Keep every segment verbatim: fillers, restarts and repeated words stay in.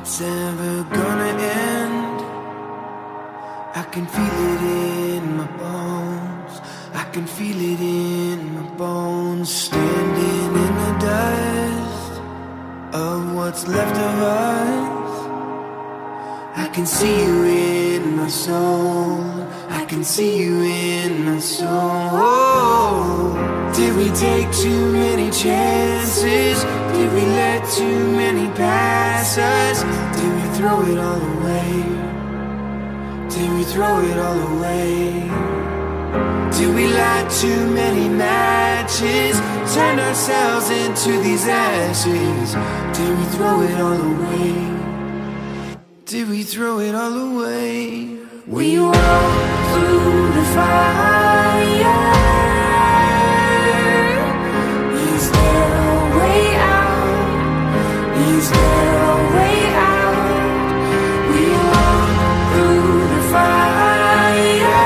it's ever gonna end. I can feel it in my bones, I can feel it in my bones. Standing in the dust of what's left of us, I can see you in my soul, I can see you in my soul. Did we take too many chances? Did we let too many pass us? Did we throw it all away? Did we throw it all away? Did we light too many matches? Turn ourselves into these ashes? Did we throw it all away? Did we throw it all away? We walk through the fire. Is there a way out? Is there a way out? We walk through the fire.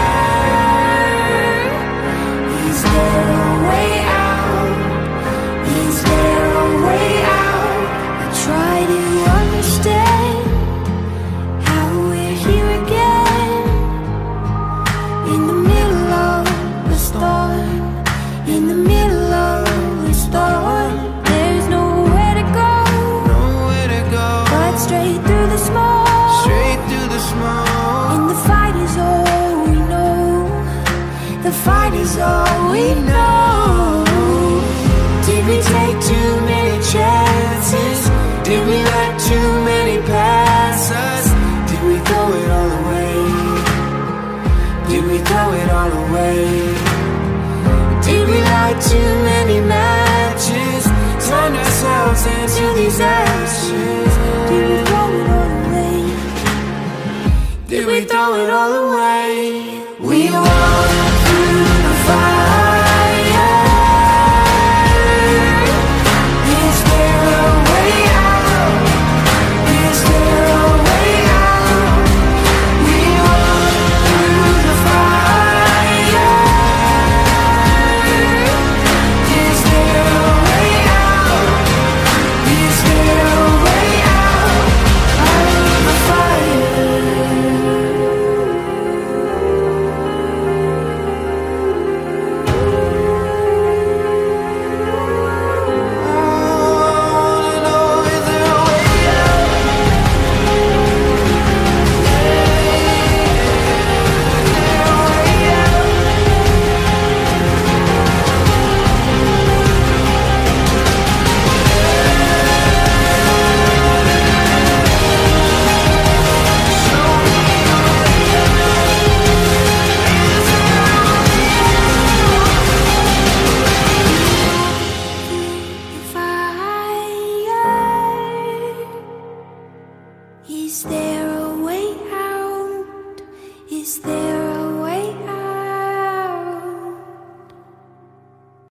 Is there a way out? Is there a way out? I try to understand how we're here again, in the middle of the storm, in the middle of the storm. There's nowhere to go, nowhere to go, but straight through the smoke, straight through the smoke. And the fight is all we know, the fight is all we know. Did we take too many chances? Did we let too many pass us? Did we throw it all away? Did we throw it all away? Did we light too many matches? Turn ourselves into these ashes?